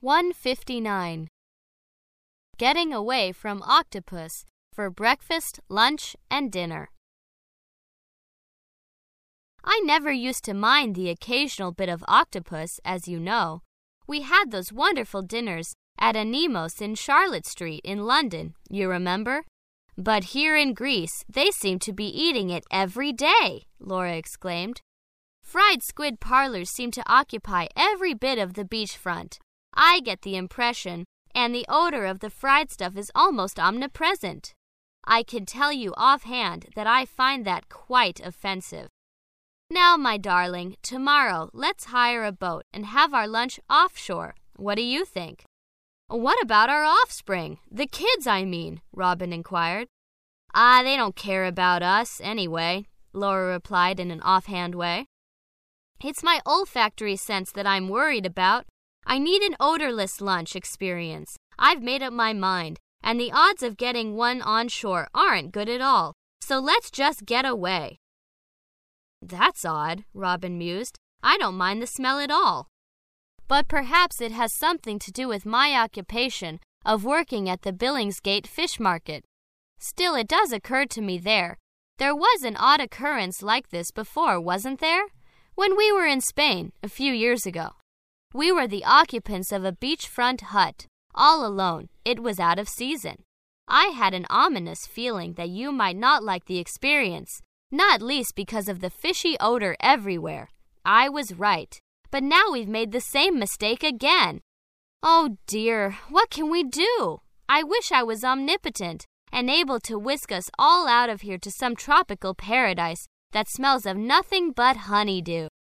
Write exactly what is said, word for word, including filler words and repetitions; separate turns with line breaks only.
one fifty-nine. Getting away from octopus for breakfast, lunch, and dinner. I never used to mind the occasional bit of octopus, as you know. We had those wonderful dinners at Anemos in Charlotte Street in London, you remember? But here in Greece, they seem to be eating it every day, Laura exclaimed. Fried squid parlors seem to occupy every bit of the beachfront. I get the impression, and the odor of the fried stuff is almost omnipresent. I can tell you offhand that I find that quite offensive. Now, my darling, tomorrow let's hire a boat and have our lunch offshore. What do you think? What about our offspring? The kids, I mean, Robin inquired. Ah, they don't care about us, anyway, Laura replied in an offhand way. It's my olfactory sense that I'm worried about. I need an odorless lunch experience. I've made up my mind, and the odds of getting one on shore aren't good at all. So let's just get away. That's odd, Robin mused. I don't mind the smell at all. But perhaps it has something to do with my occupation of working at the Billingsgate Fish Market. Still, it does occur to me there. There was an odd occurrence like this before, wasn't there? When we were in Spain, a few years ago. We were the occupants of a beachfront hut, all alone. It was out of season. I had an ominous feeling that you might not like the experience, not least because of the fishy odor everywhere. I was right. But now we've made the same mistake again. Oh dear, what can we do? I wish I was omnipotent and able to whisk us all out of here to some tropical paradise that smells of nothing but honeydew.